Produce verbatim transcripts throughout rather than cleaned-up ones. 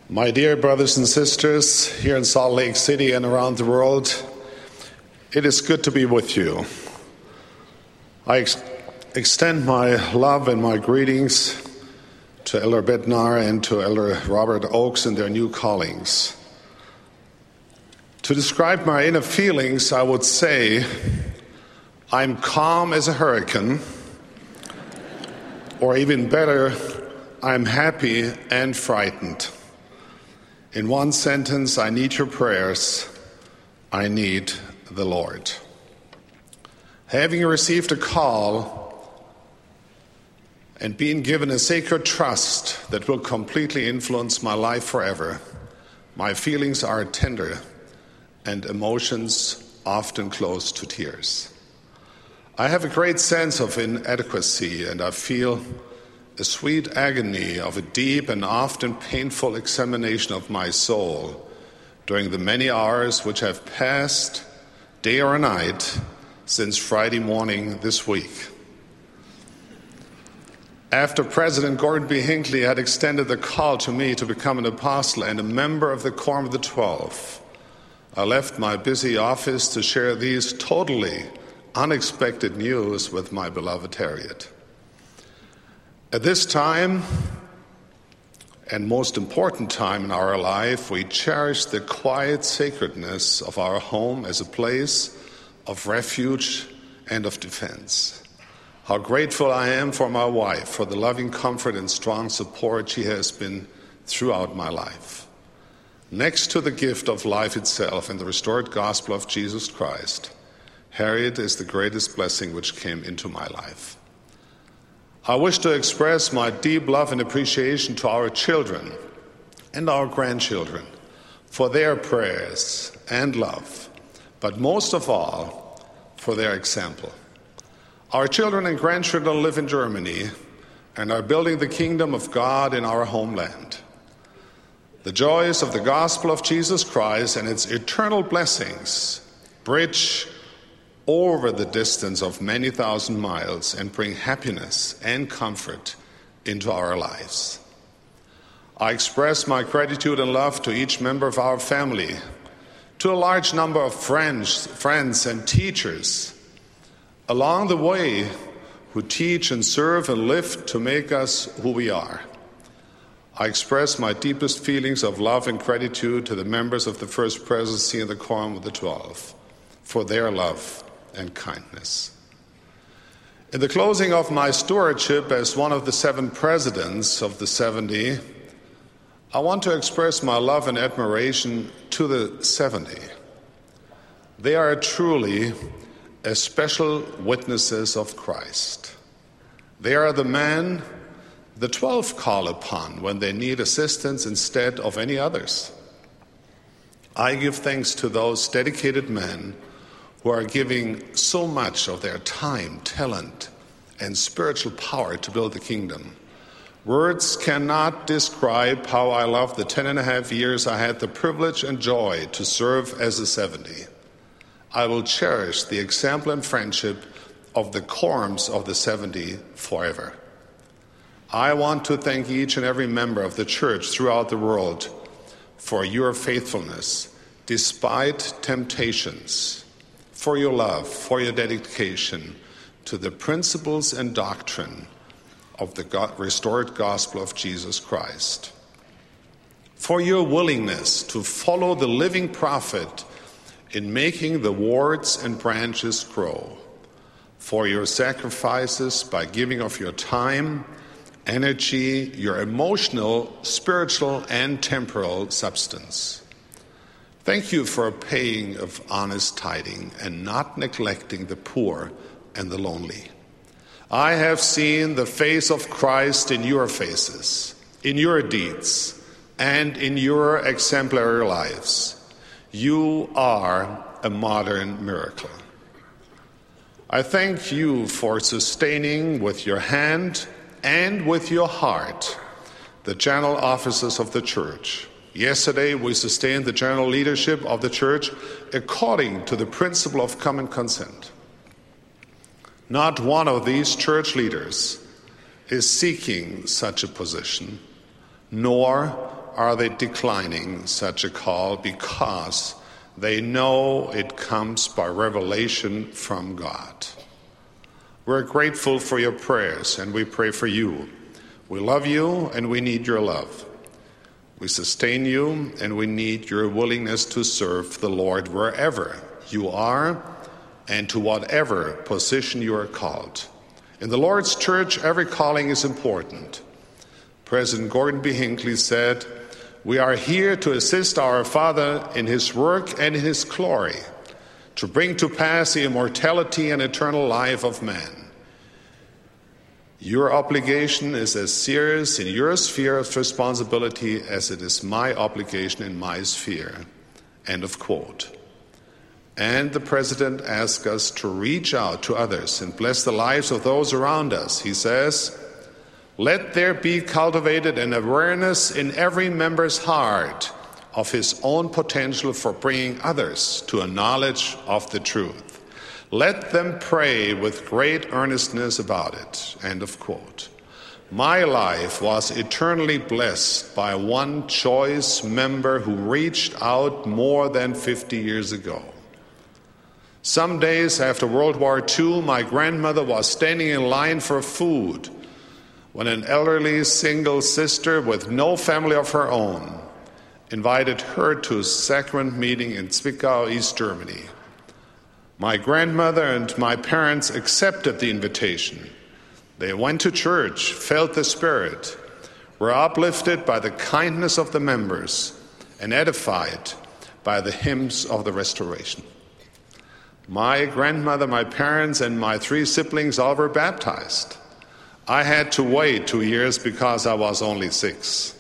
My dear brothers and sisters here in Salt Lake City and around the world, it is good to be with you. I ex- extend my love and my greetings to Elder Bednar and to Elder Robert Oakes in their new callings. To describe my inner feelings, I would say I'm calm as a hurricane, or even better, I'm happy and frightened. In one sentence, I need your prayers. I need the Lord. Having received a call and being given a sacred trust that will completely influence my life forever, my feelings are tender and emotions often close to tears. I have a great sense of inadequacy, and I feel a sweet agony of a deep and often painful examination of my soul during the many hours which have passed, day or night, since Friday morning this week. After President Gordon B. Hinckley had extended the call to me to become an apostle and a member of the Quorum of the Twelve, I left my busy office to share these totally unexpected news with my beloved Harriet. At this time, and most important time in our life, we cherish the quiet sacredness of our home as a place of refuge and of defense. How grateful I am for my wife, for the loving comfort and strong support she has been throughout my life. Next to the gift of life itself and the restored gospel of Jesus Christ, Harriet is the greatest blessing which came into my life. I wish to express my deep love and appreciation to our children and our grandchildren for their prayers and love, but most of all, for their example. Our children and grandchildren live in Germany and are building the kingdom of God in our homeland. The joys of the gospel of Jesus Christ and its eternal blessings bridge over the distance of many thousand miles and bring happiness and comfort into our lives. I express my gratitude and love to each member of our family, to a large number of friends, friends and teachers along the way who teach and serve and live to make us who we are. I express my deepest feelings of love and gratitude to the members of the First Presidency and the Quorum of the Twelve for their love and kindness. In the closing of my stewardship as one of the seven presidents of the seventy, I want to express my love and admiration to the seventy. They are truly as special witnesses of Christ. They are the men the twelve call upon when they need assistance instead of any others. I give thanks to those dedicated men who are giving so much of their time, talent, and spiritual power to build the kingdom. Words cannot describe how I love the ten and a half years I had the privilege and joy to serve as a seventy. I will cherish the example and friendship of the quorums of the seventy forever. I want to thank each and every member of the church throughout the world for your faithfulness despite temptations, for your love, for your dedication to the principles and doctrine of the God, restored gospel of Jesus Christ, for your willingness to follow the living prophet in making the wards and branches grow, for your sacrifices by giving of your time, energy, your emotional, spiritual, and temporal substance. Thank you for paying of honest tithing and not neglecting the poor and the lonely. I have seen the face of Christ in your faces, in your deeds, and in your exemplary lives. You are a modern miracle. I thank you for sustaining with your hand and with your heart the general offices of the church. Yesterday, we sustained the general leadership of the church according to the principle of common consent. Not one of these church leaders is seeking such a position, nor are they declining such a call because they know it comes by revelation from God? We're grateful for your prayers, and we pray for you. We love you, and we need your love. We sustain you, and we need your willingness to serve the Lord wherever you are and to whatever position you are called. In the Lord's church, every calling is important. President Gordon B. Hinckley said, "We are here to assist our Father in his work and in his glory, to bring to pass the immortality and eternal life of man. Your obligation is as serious in your sphere of responsibility as it is my obligation in my sphere." End of quote. And the President asks us to reach out to others and bless the lives of those around us. He says, "Let there be cultivated an awareness in every member's heart of his own potential for bringing others to a knowledge of the truth. Let them pray with great earnestness about it." End of quote. My life was eternally blessed by one choice member who reached out more than fifty years ago. Some days after World War Two, my grandmother was standing in line for food when an elderly single sister with no family of her own invited her to a sacrament meeting in Zwickau, East Germany. My grandmother and my parents accepted the invitation. They went to church, felt the Spirit, were uplifted by the kindness of the members, and edified by the hymns of the Restoration. My grandmother, my parents, and my three siblings all were baptized. I had to wait two years because I was only six.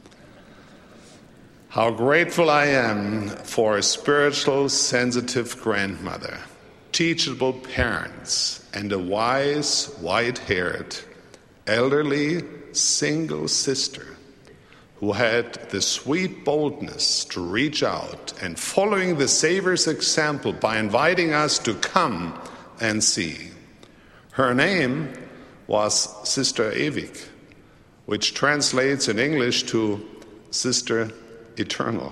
How grateful I am for a spiritual, sensitive grandmother, teachable parents, and a wise, white-haired, elderly, single sister who had the sweet boldness to reach out and following the Savior's example by inviting us to come and see. Her name was Sister Ewig, which translates in English to Sister Eternal.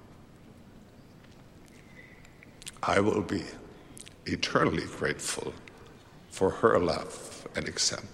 I will be eternally grateful for her love and example.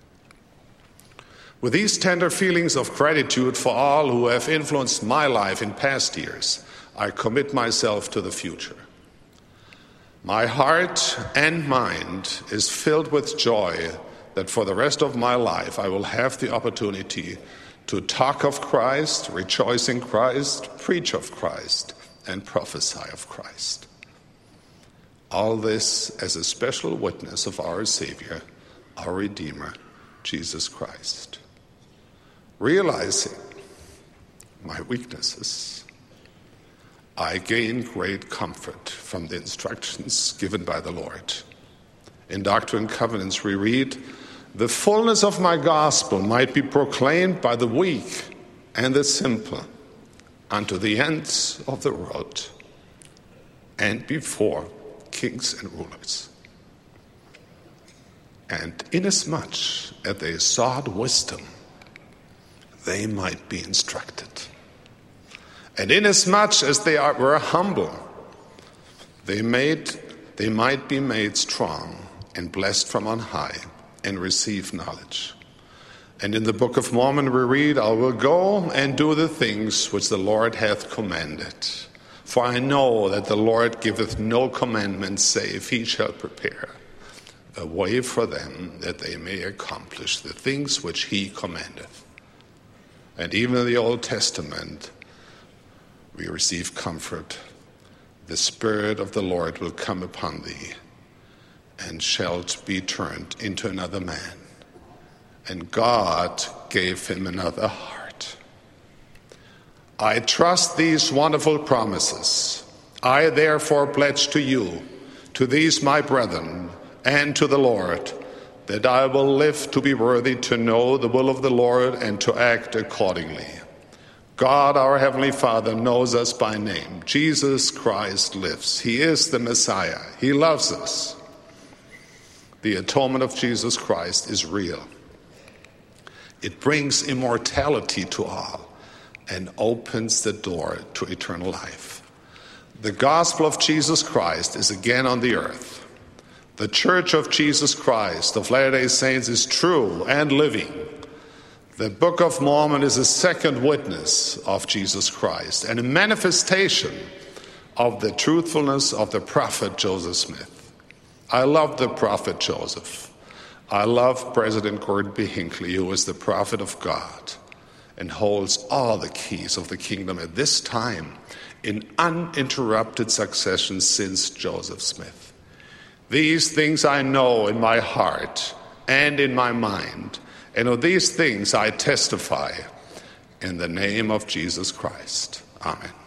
With these tender feelings of gratitude for all who have influenced my life in past years, I commit myself to the future. My heart and mind is filled with joy that for the rest of my life I will have the opportunity to talk of Christ, rejoice in Christ, preach of Christ, and prophesy of Christ. All this as a special witness of our Savior, our Redeemer, Jesus Christ. Realizing my weaknesses, I gain great comfort from the instructions given by the Lord. In Doctrine and Covenants we read, "The fullness of my gospel might be proclaimed by the weak and the simple unto the ends of the world and before kings and rulers. And inasmuch as they sought wisdom, they might be instructed. And inasmuch as they are, were humble, they made they might be made strong and blessed from on high and receive knowledge." And in the Book of Mormon we read, "I will go and do the things which the Lord hath commanded. For I know that the Lord giveth no commandment save he shall prepare a way for them that they may accomplish the things which he commandeth." And even in the Old Testament, we receive comfort. "The Spirit of the Lord will come upon thee, and shalt be turned into another man. And God gave him another heart." I trust these wonderful promises. I therefore pledge to you, to these my brethren, and to the Lord, that I will live to be worthy to know the will of the Lord and to act accordingly. God, our Heavenly Father, knows us by name. Jesus Christ lives. He is the Messiah. He loves us. The atonement of Jesus Christ is real. It brings immortality to all. and opens the door to eternal life. The gospel of Jesus Christ is again on the earth. The Church of Jesus Christ of Latter-day Saints is true and living. The Book of Mormon is a second witness of Jesus Christ and a manifestation of the truthfulness of the prophet Joseph Smith. I love the prophet Joseph. I love President Gordon B. Hinckley, who is the prophet of God and holds all the keys of the kingdom at this time in uninterrupted succession since Joseph Smith. These things I know in my heart and in my mind, and of these things I testify in the name of Jesus Christ. Amen.